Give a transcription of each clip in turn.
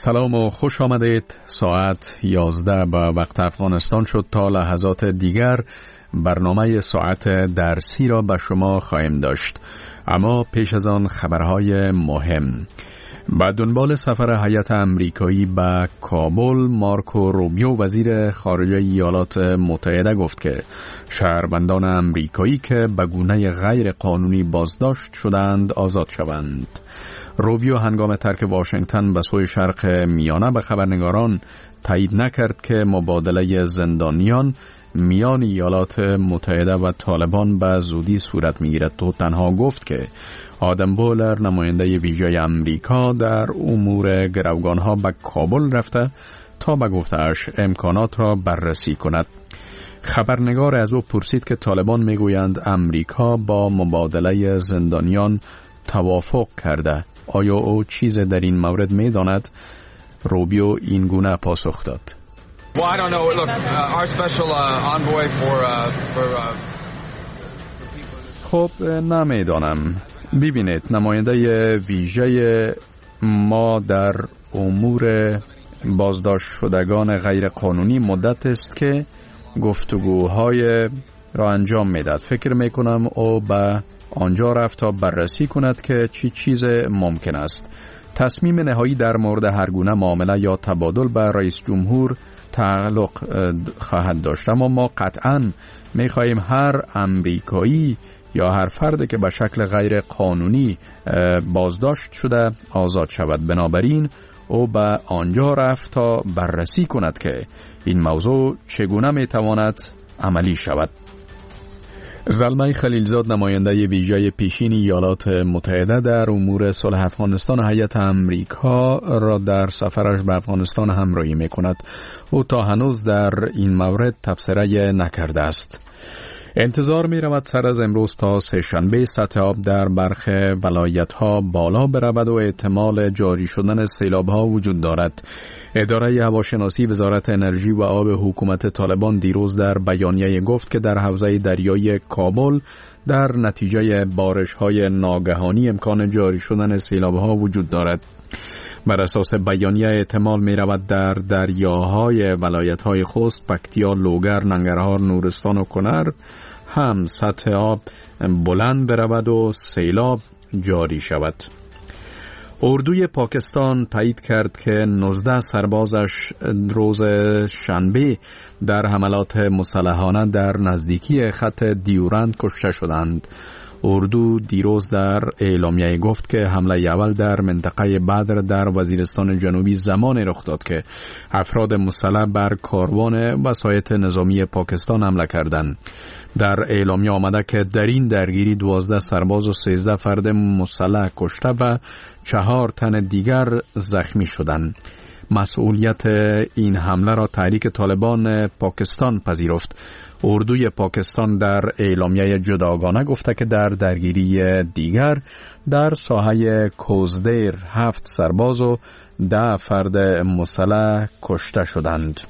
سلام و خوش آمدید. ساعت 11 به وقت افغانستان شد. تا لحظات دیگر برنامه ساعت درسی را به شما خواهیم داشت، اما پیش از آن خبرهای مهم. با دنبال سفر هیئت امریکایی به کابل، مارکو روبیو وزیر خارجه ایالات متحده گفت که شهروندان امریکایی که به گونه غیر قانونی بازداشت شدند آزاد شوند. روبیو هنگام ترک واشنگتن به سوی شرق میانه به خبرنگاران تایید نکرد که مبادله زندانیان میان ایالات متحده و طالبان به زودی صورت میگیرد. تو تنها گفت که آدم بولر، نماینده ویژه امریکا در امور گروگانها، به کابل رفته تا به گفته‌اش امکانات را بررسی کند. خبرنگار از او پرسید که طالبان میگویند امریکا با مبادله زندانیان توافق کرده. آیا او چیز در این مورد می‌داند؟ روبیو این گونه پاسخ داد: خب نمیدانم. ببینید، نماینده ویژه ما در امور بازداشت شدگان غیر قانونی مدت است که گفتگوهای را انجام میدهد. فکر میکنم او به آنجا رفت تا بررسی کند که چی چیز ممکن است. تصمیم نهایی در مورد هر گونه معامله یا تبادل به رئیس جمهور تعلق خواهد داشت، اما ما قطعاً می‌خواهیم هر امریکایی یا هر فردی که به شکل غیر قانونی بازداشت شده آزاد شود. بنابراین او به آنجا رفت تا بررسی کند که این موضوع چگونه می‌تواند عملی شود. زلمه خلیلزاد، نماینده ویژه پیشین ایالات متحده در امور صلح افغانستان هیئت امریکا را در سفرش به افغانستان همراهی می‌کند. او تا هنوز در این مورد تبصره نکرده است. انتظار می رود سر از امروز تا سه‌شنبه سطح آب در برخی ولایت‌ها بالا برود و احتمال جاری شدن سیلاب‌ها وجود دارد. اداره هواشناسی وزارت انرژی و آب حکومت طالبان دیروز در بیانیه گفت که در حوزه دریایی کابل در نتیجه بارش‌های ناگهانی امکان جاری شدن سیلاب‌ها وجود دارد. بر اساس بیانیه احتمال می رود در دریاهای ولایت‌های خوست، پکتیا، لوگر، ننگرهار، نورستان و کنر هم سطح آب بلند برود و سیلاب جاری شود. اردوی پاکستان تایید کرد که 19 سربازش روز شنبه در حملات مسلحانه در نزدیکی خط دیورند کشته شدند. اردو دیروز در اعلامیه گفت که حمله اول در منطقه بدر در وزیرستان جنوبی زمان رخ داد که افراد مسلح بر کاروان وسایط نظامی پاکستان حمله کردند. در اعلامیه آمده که در این درگیری 12 سرباز و 13 فرد مسلح کشته و 4 تن دیگر زخمی شدند. مسئولیت این حمله را تحریک طالبان پاکستان پذیرفت. اردوی پاکستان در اعلامیه جداگانه گفته که در درگیری دیگر در ساحه کوزدیر 7 سرباز و 10 فرد مسلح کشته شدند.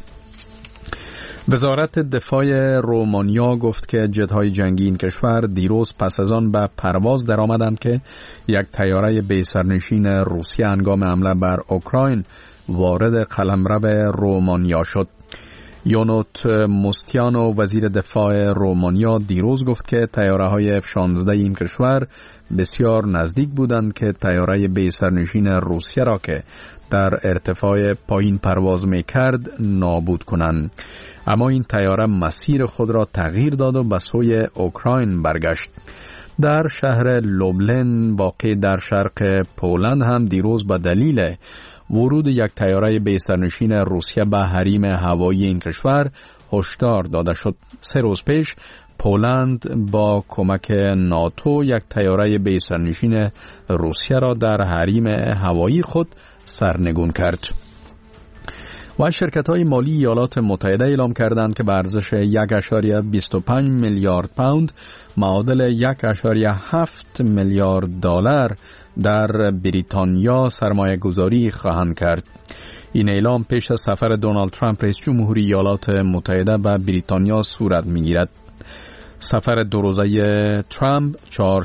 وزارت دفاع رومانیا گفت که جت‌های جنگی این کشور دیروز پس از آن به پرواز درآمدند که یک طیاره بی‌سرنشین روسیه هنگام حمله بر اوکراین وارد قلمرو رومانیا شد. یونوت مستیانو، وزیر دفاع رومانیا، دیروز گفت که طیاره‌های F-16 این کشور بسیار نزدیک بودند که طیاره بی‌سرنشین روسیه را که در ارتفاع پایین پرواز می‌کرد نابود کنند. اما این طیاره مسیر خود را تغییر داد و به سوی اوکراین برگشت. در شهر لوبلن واقع در شرق پولند هم دیروز به دلیل ورود یک طیاره بی‌سرنشین روسیه به حریم هوایی این کشور هشدار داده شد. 3 روز پیش پولند با کمک ناتو یک طیاره بی‌سرنشین روسیه را در حریم هوایی خود سرنگون کرد. و شرکت‌های مالی ایالات متحده اعلام کردند که به ارزش 1.25 میلیارد پوند معادل 1.7 میلیارد دلار در بریتانیا سرمایه گذاری خواهند کرد. این اعلام پیش از سفر دونالد ترامپ رئیس جمهوری ایالات متحده به بریتانیا صورت می‌گیرد. سفر 2 روزه ترامپ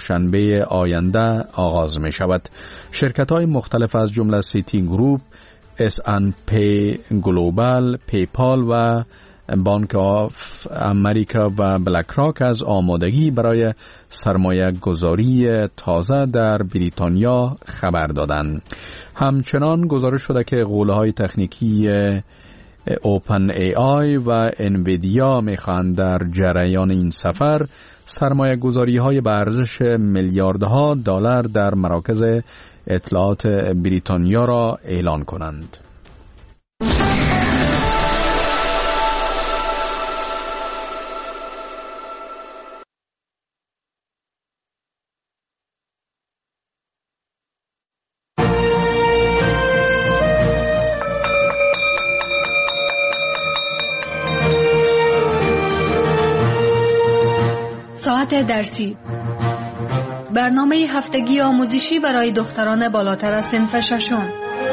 چهارشنبه آینده آغاز می شود. شرکت‌های مختلف از جمله سیتی گروپ، S&P گلوبال، پیپال و بانک آف امریکا و بلک راک از آمادگی برای سرمایه گذاری تازه در بریتانیا خبر دادند. همچنان گزارش شده که قوله‌های تکنیکی اوپن ای آی و انویدیا میخواهند در جریان این سفر سرمایه گذاری های به ارزش میلیاردها دلار در مراکز اطلاعات بریتانیا را اعلان کنند. ساعت درسی، برنامه هفتگی آموزشی برای دختران بالاتر از صنف ششم.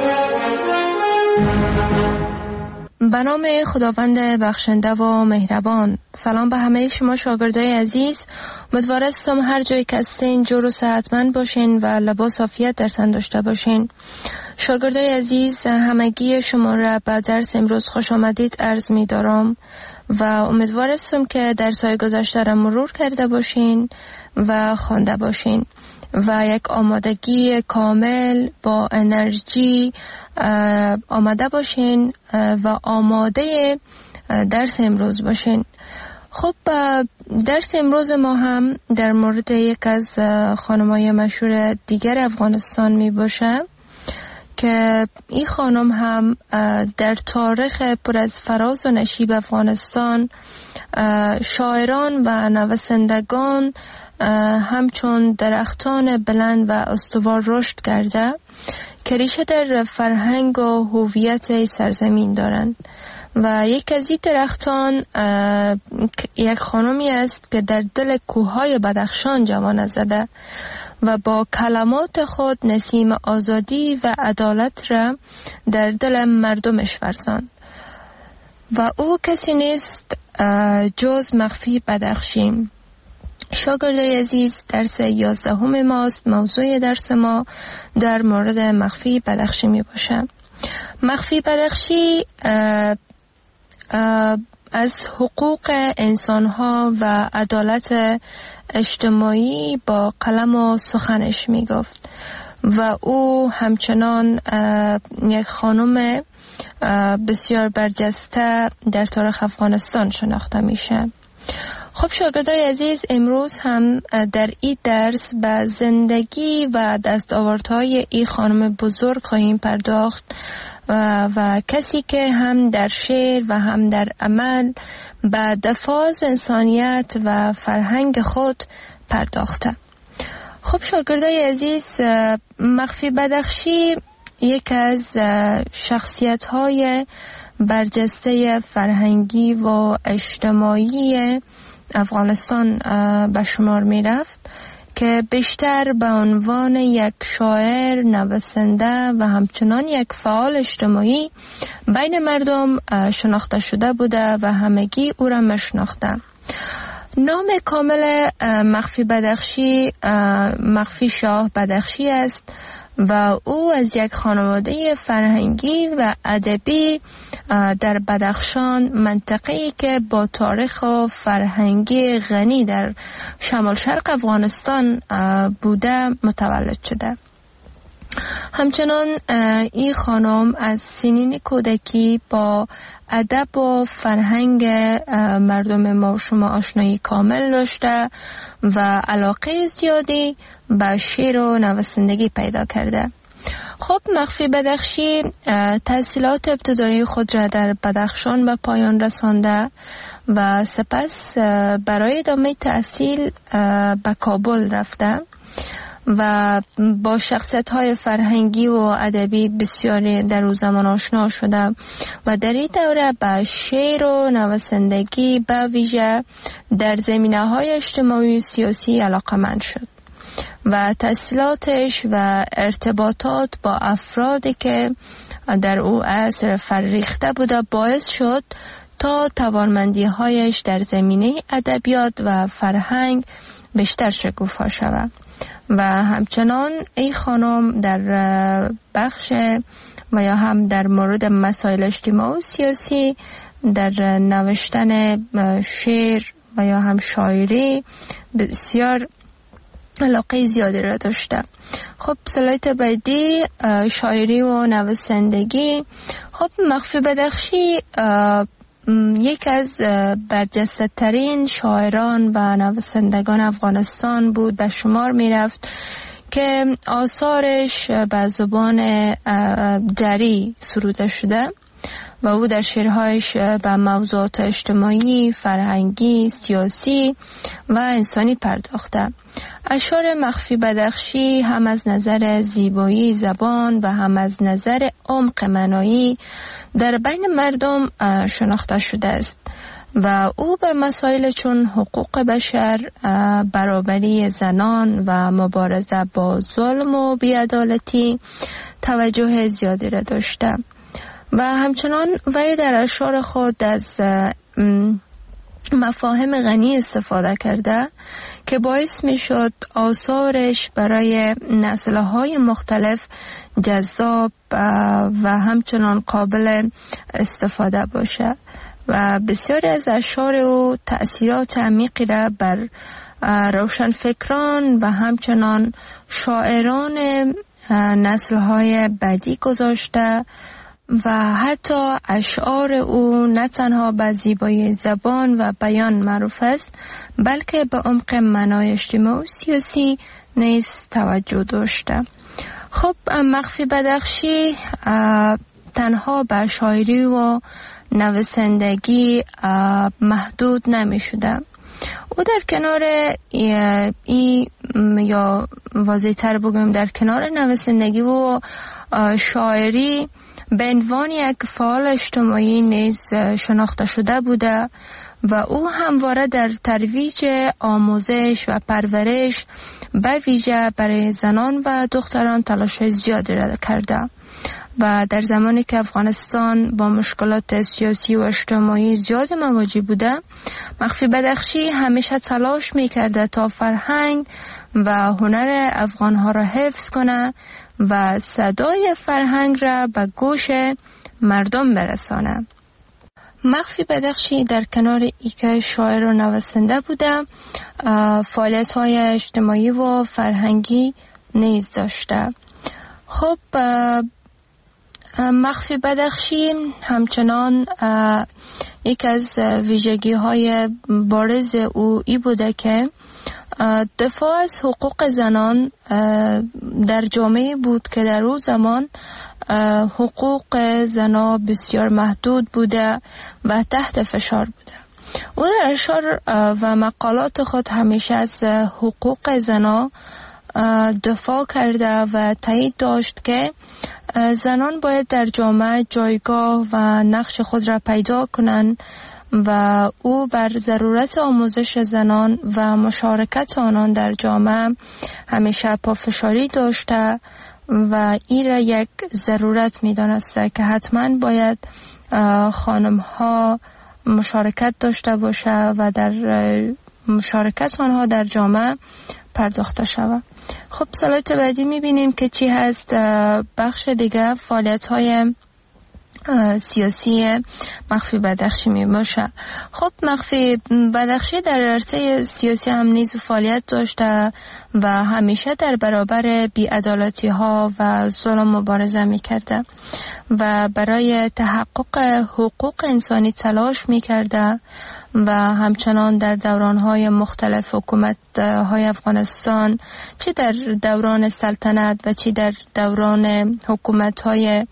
به نام خداوند بخشنده و مهربان. سلام به همه شما شاگردای عزیز. امیدوارم هر جایی که هستین جور و صحتمند باشین و لباس عافیت در تن داشته باشین. شاگردای عزیز، همگی شما را به درس امروز خوش آمدید عرض می دارم و امیدوارم که درس‌های گذشته را مرور کرده باشین و خوانده باشین و یک آمادگی کامل با انرژی آماده باشین و آماده درس امروز باشین. خب درس امروز ما هم در مورد یک از خانم‌های مشهور دیگر افغانستان می باشه که این خانم هم در تاریخ پر از فراز و نشیب افغانستان شاعران و نویسندگان همچون درختان بلند و استوار رشد کرده که ریشه در فرهنگ و هویت سرزمین دارند و یک از این درختان یک خانمی است که در دل کوههای بدخشان جوانه زده و با کلمات خود نسیم آزادی و عدالت را در دل مردمش ورزاند و او کسی نیست جز مخفی بدخشی. شاگردای عزیز، درس 11 ماست. موضوع درس ما در مورد مخفی بدخشی می باشه. مخفی بدخشی از حقوق انسانها و عدالت اجتماعی با قلم و سخنش می گفت و او همچنان یک خانم بسیار برجسته در تاریخ افغانستان شناخته میشه. خب شاگردای عزیز، امروز هم در این درس به زندگی و دستاوردهای این خانم بزرگ خواهیم پرداخت و کسی که هم در شعر و هم در عمل به دفاع از انسانیت و فرهنگ خود پرداخته. خب شاگردای عزیز، مخفی بدخشی یک از شخصیت‌های برجسته فرهنگی و اجتماعی افغانستان به شمار می رفت که بیشتر به عنوان یک شاعر، نویسنده و همچنان یک فعال اجتماعی بین مردم شناخته شده بوده و همگی او را میشناخته. نام کامل مخفی بدخشی مخفی شاه بدخشی است و او از یک خانواده فرهنگی و ادبی در بدخشان، منطقه‌ای که با تاریخ و فرهنگی غنی در شمال شرق افغانستان بوده متولد شده. همچنان این خانم از سنین کودکی با ادب و فرهنگ مردم ما شما آشنایی کامل داشته و علاقه زیادی به شعر و نویسندگی پیدا کرده. خب مخفی بدخشی تحصیلات ابتدایی خود را در بدخشان به پایان رسانده و سپس برای ادامه تحصیل به کابل رفته و با شخصیت‌های فرهنگی و ادبی بسیاری در او زمان آشنا شده و در این دوره به شعر و نویسندگی به ویژه در زمینه‌های اجتماعی و سیاسی علاقه‌مند شد و تحصیلاتش و ارتباطات با افرادی که در او عصر فرریخته بوده باعث شد تا توانمندی‌هایش در زمینه ادبیات و فرهنگ بیشتر شکوفا شود و همچنان این خانم در بخش و یا هم در مورد مسائل اجتماعی و سیاسی در نوشتن شعر و یا هم شاعری بسیار علاقه زیادی را داشته. خب سلایت بعدی شاعری و نویسندگی. خب مخفی بدخشی یک از برجسته ترین شاعران و نویسندگان افغانستان بود به شمار می رفت که آثارش به زبان دری سروده شده و او در شعرهایش به موضوعات اجتماعی، فرهنگی، سیاسی و انسانی پرداخته. اشعار مخفی بدخشی هم از نظر زیبایی زبان و هم از نظر عمق معنایی در بین مردم شناخته شده است و او به مسائل چون حقوق بشر، برابری زنان و مبارزه با ظلم و بی‌عدالتی توجه زیادی را داشته و همچنان وی در اشعار خود از مفاهیم غنی استفاده کرده که باعث می شد آثارش برای نسل‌های مختلف جذاب و همچنان قابل استفاده باشه و بسیاری از اشعار او تأثیرات عمیقی را بر روشنفکران و همچنان شاعران نسل‌های بعدی گذاشته و حتی اشعار او نه تنها به زیبایی زبان و بیان معروف است بلکه به عمق معنای اجتماعی و سیاسی نیز توجه داشته. خب مخفی بدخشی تنها به شاعری و نویسندگی محدود نمی شده. او در کنار یا واضح‌تر بگویم در کنار نویسندگی و شاعری به عنوان یک فعال اجتماعی نیز شناخته شده بوده و او همواره در ترویج آموزش و پرورش به ویژه برای زنان و دختران تلاش زیادی را کرده و در زمانی که افغانستان با مشکلات سیاسی و اجتماعی زیاد مواجه بوده، مخفی بدخشی همیشه تلاش می‌کرده تا فرهنگ و هنر افغان‌ها را حفظ کنه و صدای فرهنگ را به گوش مردم برسانه. مخفی بدخشی در کنار اینکه شاعر و نویسنده بوده، فعالیت‌های اجتماعی و فرهنگی نیز داشته. خب مخفی بدخشی همچنان یک از ویژگی‌های بارز او ای بوده که دفاع از حقوق زنان در جامعه بود که در اون زمان حقوق زنان بسیار محدود بوده و تحت فشار بوده. او در اشعار و مقالات خود همیشه از حقوق زنان دفاع کرده و تایید داشت که زنان باید در جامعه جایگاه و نقش خود را پیدا کنند و او بر ضرورت آموزش زنان و مشارکت آنان در جامعه همیشه پافشاری داشته و این را یک ضرورت می دانسته که حتما باید خانم ها مشارکت داشته باشه و در مشارکت آنها در جامعه پرداخته شود. خب سلایت بعدی می بینیم که چی هست بخش دیگه فعالیت های سیاسی مخفی بدخشی می باشه. خب مخفی بدخشی در عرصه سیاسی هم نیز فعالیت داشته و همیشه در برابر بی‌عدالتی ها و ظلم مبارزه می کرده و برای تحقق حقوق انسانی تلاش می کرده و همچنان در دوران‌های مختلف حکومت‌های افغانستان، چه در دوران سلطنت و چه در دوران حکومت‌های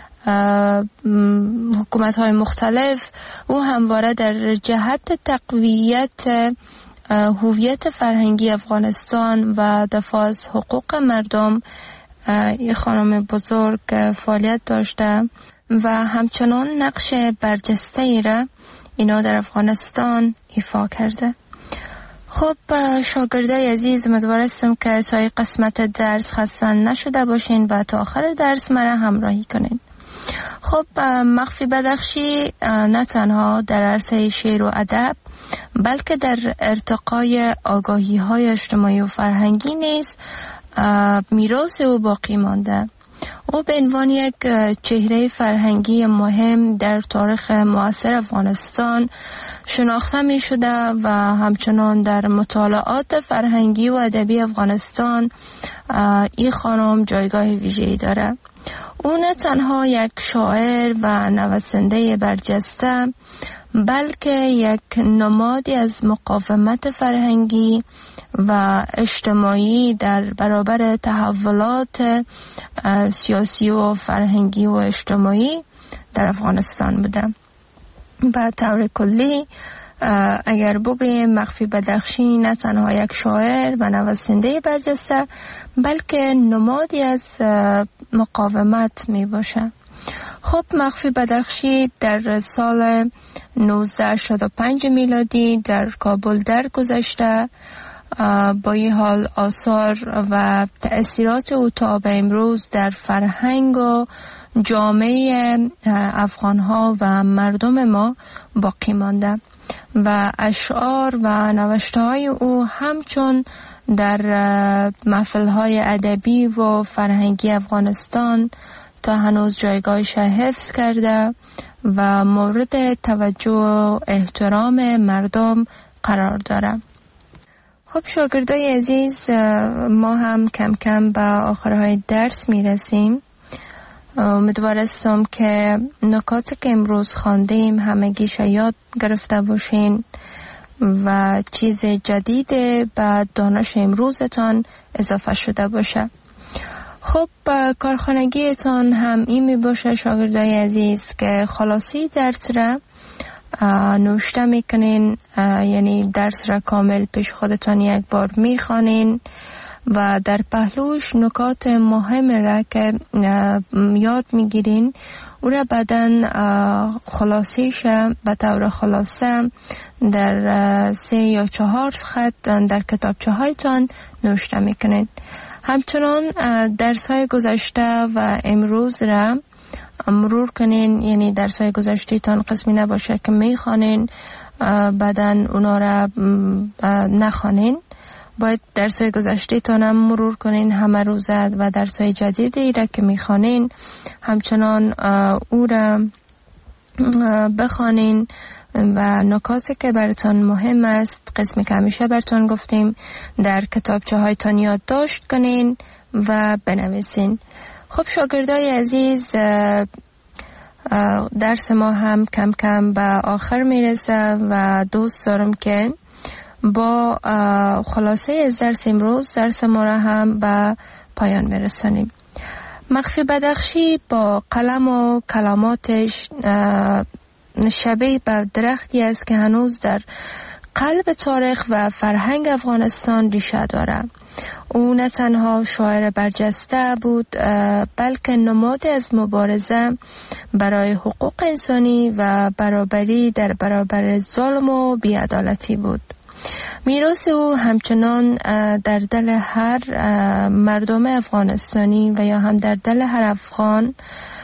مختلف، او همواره در جهت تقویت هویت فرهنگی افغانستان و دفاع از حقوق مردم یک خانم بزرگ فعالیت داشته و همچنان نقش برجسته‌ای را اینا در افغانستان ایفا کرده. خب شاگردای عزیز، امیدوار هستم که تا قسمت درس خسته نشده باشین و تا آخر درس مرا همراهی کنین. خب مخفی بدخشی نه تنها در عرصه شعر و ادب بلکه در ارتقای آگاهی های اجتماعی و فرهنگی نیز میراث او باقی مانده او به عنوان یک چهره فرهنگی مهم در تاریخ معاصر افغانستان شناخته می شده و همچنان در مطالعات فرهنگی و ادبی افغانستان این خانم جایگاه ویژه‌ای داره. او نه تنها یک شاعر و نویسنده برجسته بلکه یک نمادی از مقاومت فرهنگی و اجتماعی در برابر تحولات سیاسی و فرهنگی و اجتماعی در افغانستان بوده. به طور کلی اگر بگوییم مخفی بدخشی نه تنها یک شاعر و نویسنده برجسته بلکه نمادی از مقاومت می باشه. خب مخفی بدخشی در سال 1985 میلادی در کابل درگذشته. با این حال آثار و تأثیرات او تا به امروز در فرهنگ و جامعه افغانها و مردم ما باقی مانده و اشعار و نوشته‌های او همچون در محفل‌های ادبی و فرهنگی افغانستان تا هنوز جایگاهش حفظ کرده و مورد توجه و احترام مردم قرار داره. خب شاگردای عزیز، ما هم کم کم به آخرهای درس میرسیم. امیدوار هستم که نکاتی که امروز خواندیم همگیش یاد گرفته باشین و چیز جدید به دانش امروزتان اضافه شده باشه. خب کارخانگیتان هم این می باشه شاگردای عزیز که خلاصی درس را نوشته میکنین، یعنی درس را کامل پیش خودتان یک بار میخوانین و در پهلوش نکات مهم را که یاد میگیرین او را بعدن خلاصیش به طور خلاصه در 3 یا 4 خط در کتابچه هایتان نوشته میکنین. همچنان درس های گذشته و امروز را مرور کنین، یعنی درس های گذشته تان قسمی نباشه که میخوانین بعدن اونا را نخوانین. باید درس های گذشته تان هم مرور کنین همه روزه و درس های جدیدی را که میخوانین همچنان او را بخوانین و نکاتی که براتون مهم است، قسمی که همیشه براتون گفتیم، در کتابچه هایتان یادداشت کنین و بنویسین. خب شاگردای عزیز، درس ما هم کم کم به آخر میرسه و دوست دارم که با خلاصه از درس امروز درس ما را هم به پایان برسانیم. مخفی بدخشی با قلم و کلماتش شبیه به درختی است که هنوز در قلب تاریخ و فرهنگ افغانستان ریشه دارد. او نه تنها شاعر برجسته بود بلکه نماد از مبارزه برای حقوق انسانی و برابری در برابر ظلم و بی‌عدالتی بود. میراث او همچنان در دل هر مردم افغانستانی و یا هم در دل هر افغان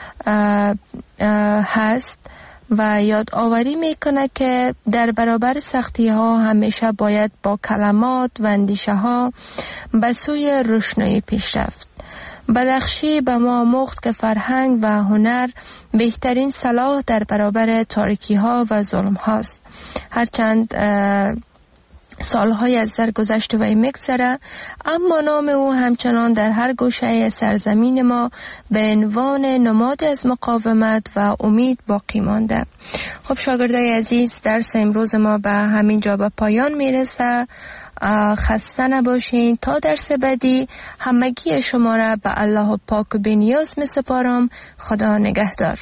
هست و یادآوری میکنه که در برابر سختی ها همیشه باید با کلمات و اندیشه ها به سوی روشنایی پیش رفت. بدخشی به ما آموخت که فرهنگ و هنر بهترین سلاح در برابر تاریکی ها و ظلم هاست. هرچند سالهای از درگذشت و میگذره، اما نام او همچنان در هر گوشه سرزمین ما به عنوان نماد از مقاومت و امید باقی مانده. خب شاگردای عزیز، درس امروز ما به همین جا به پایان میرسه. خسته نباشین. تا درس بعدی همگی شما را به الله پاک و بی‌نیاز میسپارم. خدا نگهدار.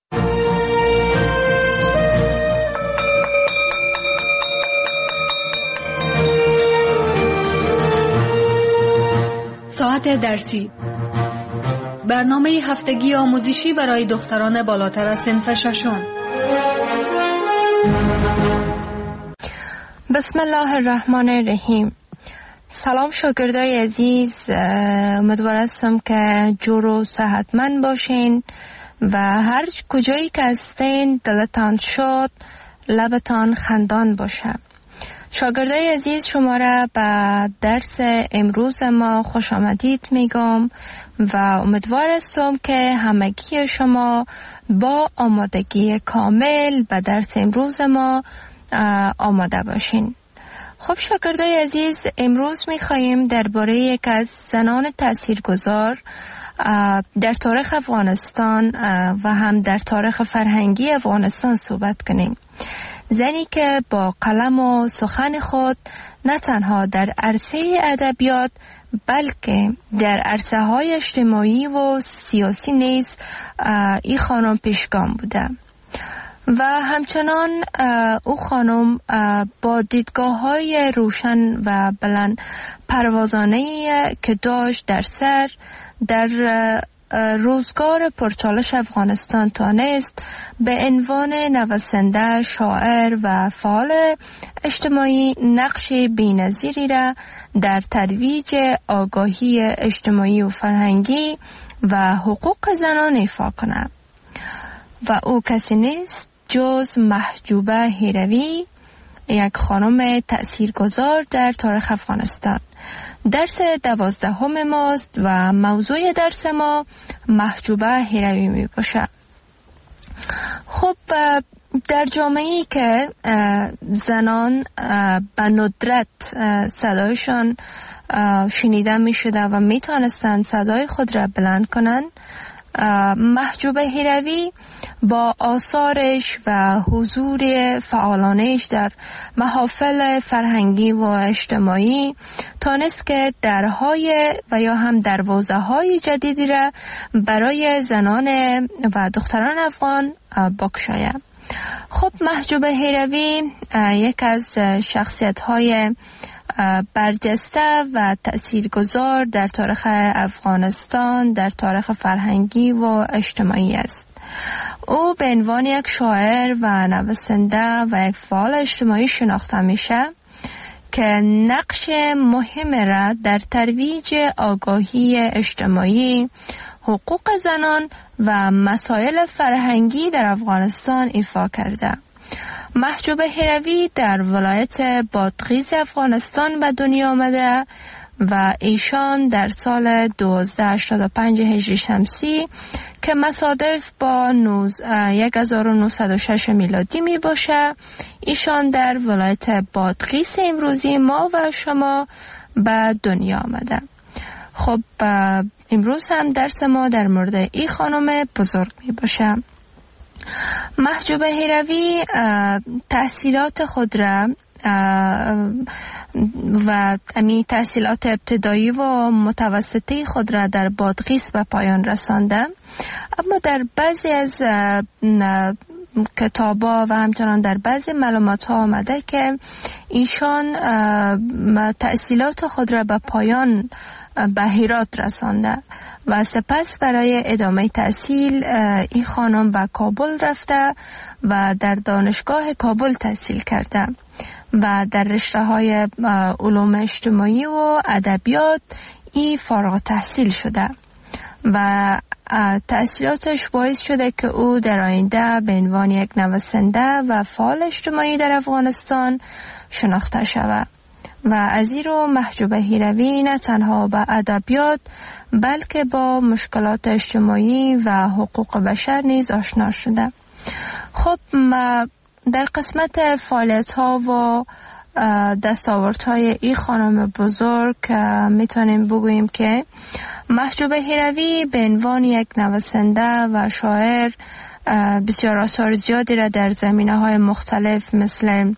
ساعت درسی، برنامه هفتگی آموزشی برای دختران بالاتر از صنف ششم. بسم الله الرحمن الرحیم. سلام شاگردای عزیز، امیدوار هستم که جور و صحتمند باشین و هر کجایی که هستین دلتان شاد، لبتان خندان باشه. شاگردای عزیز، شما را به درس امروز ما خوش آمدید میگم و امیدوار هستم که همگی شما با آمادگی کامل به درس امروز ما آماده باشین. خب شاگردای عزیز، امروز میخواییم درباره یک از زنان تاثیرگذار در تاریخ افغانستان و هم در تاریخ فرهنگی افغانستان صحبت کنیم. زنی که با قلم و سخن خود نه تنها در عرصه ادبیات بلکه در عرصه های اجتماعی و سیاسی نیز این خانم پیشگام بوده و همچنان او خانم با دیدگاه های روشن و بلند پروازانه‌ای که داشت در سر در روزگار پرچالش افغانستان تانست به عنوان نویسنده، شاعر و فعال اجتماعی نقش بی‌نظیری را در ترویج آگاهی اجتماعی و فرهنگی و حقوق زنان ایفا کند و او کسی نیست جز محجوبه هیروی، یک خانم تأثیرگذار در تاریخ افغانستان. درس 12 ماست و موضوع درس ما محجوبه هیروی می باشه. خب در جامعه‌ای که زنان به ندرت صدایشان شنیده می شده و می توانستند صدای خود را بلند کنند، محجوبه هیروی با آثارش و حضور فعالانش در محافل فرهنگی و اجتماعی تانست که درهای و یا هم دروازه‌های جدیدی را برای زنان و دختران افغان بگشاید. خب محجوبه هیروی یک از شخصیت‌های برجسته و تأثیرگذار در تاریخ افغانستان، در تاریخ فرهنگی و اجتماعی است. او به عنوان یک شاعر و نویسنده و یک فعال اجتماعی شناخته میشه که نقش مهم را در ترویج آگاهی اجتماعی، حقوق زنان و مسائل فرهنگی در افغانستان ایفا کرده. محجوبه هیروی در ولایت بادغیس افغانستان به دنیا آمده و ایشان در سال 1285 هجری شمسی که مصادف با 1906 میلادی می باشه، ایشان در ولایت بادغیس امروزی ما و شما به دنیا آمده. خب امروز هم درس ما در مورد این خانم بزرگ می باشه. محجوبه هیروی تحصیلات خود را و تحصیلات ابتدایی و متوسطی خود را در بادغیس به پایان رسانده، اما در بعضی از کتابا و همچنان در بعضی معلومات ها آمده که ایشان تحصیلات خود را به پایان به هرات رسانده و سپس برای ادامه تحصیل این خانم به کابل رفته و در دانشگاه کابل تحصیل کرده و در رشته‌های علوم اجتماعی و ادبیات ای فارغ التحصیل شده و تحصیلاتش باعث شده که او در آینده به عنوان یک نویسنده و فعال اجتماعی در افغانستان شناخته شود و از این رو محجوبه هیروی نه تنها با ادبیات بلکه با مشکلات اجتماعی و حقوق بشر نیز آشنا شده. خب در قسمت فعالیت ها و دستاوردهای این خانم بزرگ میتونیم بگوییم که محجوبه هیروی به عنوان یک نویسنده و شاعر بسیار آثار زیادی را در زمینه‌های مختلف مثل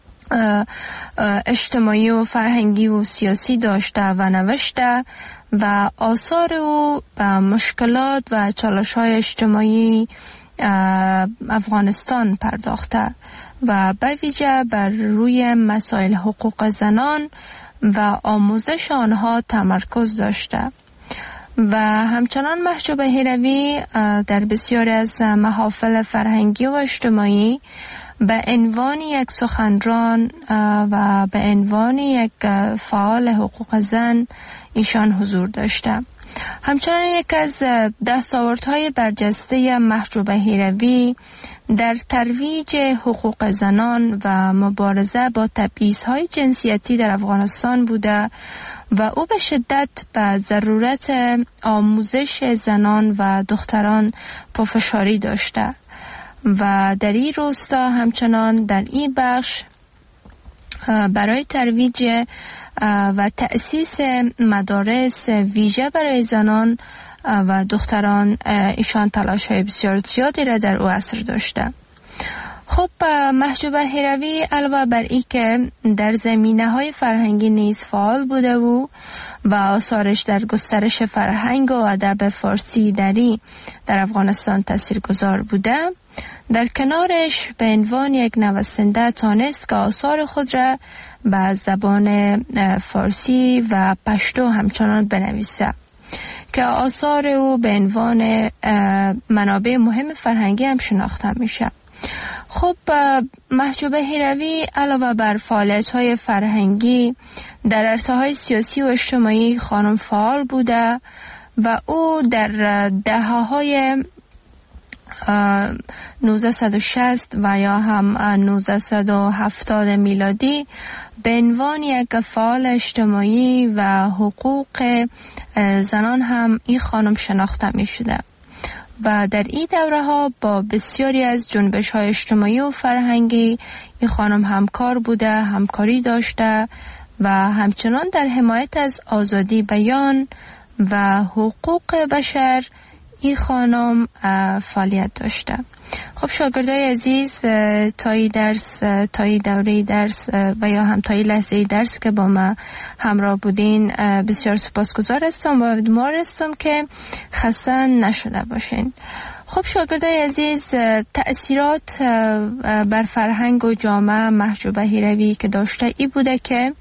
اجتماعی و فرهنگی و سیاسی داشته و نوشته و آثار او به مشکلات و چالش‌های اجتماعی افغانستان پرداخته و به ویژه بر روی مسائل حقوق زنان و آموزش آنها تمرکز داشته و همچنان محجوبه هیروی در بسیاری از محافل فرهنگی و اجتماعی به عنوان یک سخنران و به عنوان یک فعال حقوق زن ایشان حضور داشته. همچنان یک از دستاوردهای برجسته محجوبه هیروی در ترویج حقوق زنان و مبارزه با تبعیض‌های جنسیتی در افغانستان بوده و او به شدت به ضرورت آموزش زنان و دختران پافشاری داشته و در این راستا همچنان در این بخش برای ترویج و تأسیس مدارس ویژه برای زنان و دختران ایشان تلاش‌های بسیار زیادی را در او عصر داشته. خب محجوبه هروی علاوه بر این که در زمینه‌های فرهنگی نیز فعال بوده و آثارش در گسترش فرهنگ و ادب فارسی دری در افغانستان تاثیرگذار بوده، در کنارش به عنوان یک نویسنده تانست که آثار خود را به زبان فارسی و پشتو همچنان بنویسه که آثار او به عنوان منابع مهم فرهنگی هم شناخته میشه. خب محجوبه هروی علاوه بر فعالیت‌های فرهنگی در عرصه‌های سیاسی و اجتماعی خانم فعال بوده و او در دهه‌های 1960 و یا هم 1970 میلادی به عنوان یک فعال اجتماعی و حقوق زنان هم این خانم شناخته می شده و در این دوره ها با بسیاری از جنبش های اجتماعی و فرهنگی این خانم همکار بوده، همکاری داشته و همچنان در حمایت از آزادی بیان و حقوق بشر این خانم فعالیت داشته. خب شاگردای عزیز، تا این دوره درس و یا هم تا این لحظه درس که با ما همراه بودین بسیار سپاسگزار هستم و امیدوار هستم که خسته نشده باشین. خب شاگردای عزیز، تأثیرات بر فرهنگ و جامعه محجوبه هروی که داشته ای بوده که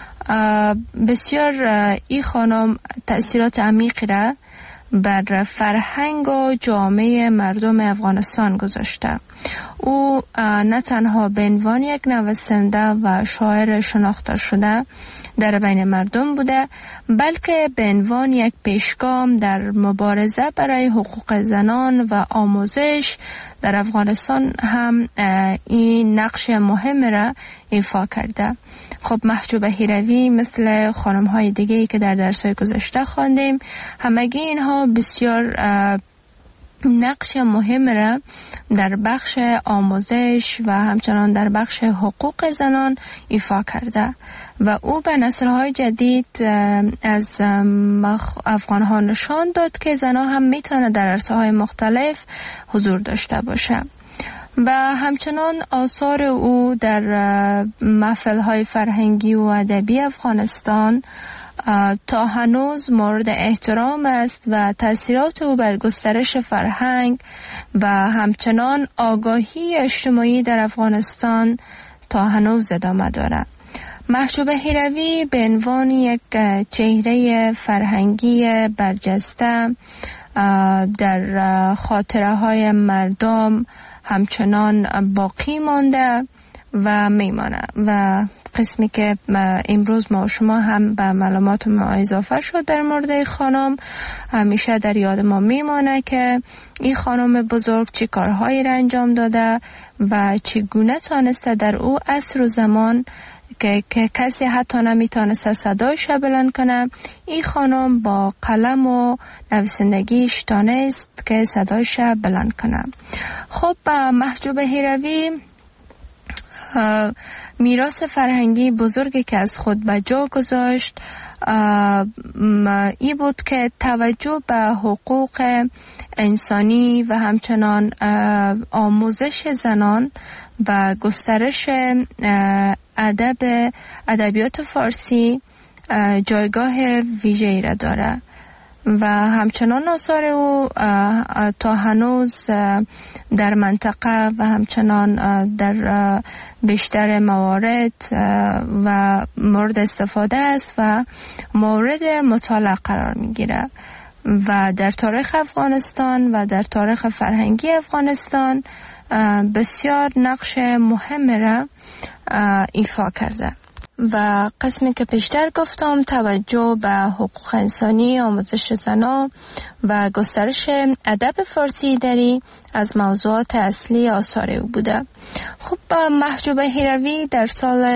بسیار این خانم تأثیرات عمیقی را بر فرهنگ و جامعه مردم افغانستان گذاشته. او نه تنها به عنوان یک نویسنده و شاعر شناخته شده در بین مردم بوده، بلکه به عنوان یک پیشگام در مبارزه برای حقوق زنان و آموزش در افغانستان هم این نقش مهم را ایفا کرده. خب محجوبه هروی مثل خانم‌های دیگه‌ای که در درس‌های گذشته خواندیم، همگی اینها بسیار نقش مهم را در بخش آموزش و همچنان در بخش حقوق زنان ایفا کرده و او به نسل‌های جدید از افغان‌ها نشان داد که زنان هم میتونه در عرصه‌های مختلف حضور داشته باشه و همچنان آثار او در محفل‌های فرهنگی و ادبی افغانستان تا هنوز مورد احترام است و تأثیرات او بر گسترش فرهنگ و همچنان آگاهی اجتماعی در افغانستان تا هنوز ادامه دارد. محجوبه هروی به عنوان یک چهره فرهنگی برجسته در خاطره های مردم همچنان باقی مانده و میمانه و قسمی که امروز ما و شما هم به معلومات ما اضافه شد در مورد خانم همیشه در یاد ما میمانه که این خانم بزرگ چی کارهایی را انجام داده و چگونه تانسته در او عصر و زمان که کسی حتی نمیتونسته صدایش بلند کنه، این خانم با قلم و نویسندگیش تانست که صدایش بلند کنه. خب محجوبه هروی میراث فرهنگی بزرگی که از خود به جا گذاشت ای بود که توجه به حقوق انسانی و همچنان آموزش زنان و گسترش ادبیات فارسی جایگاه ویژه‌ای را داره و همچنان آثار او تا هنوز در منطقه و همچنان در بیشتر موارد و مورد استفاده است و مورد مطالعه قرار میگیره و در تاریخ افغانستان و در تاریخ فرهنگی افغانستان بسیار نقش مهم را ایفا کرده. و قسمی که پیشتر گفتم توجه به حقوق انسانی، آموزش زنان و گسترش ادب فارسی دری از موضوعات اصلی آثار او بوده. خب محجوب هیروی در سال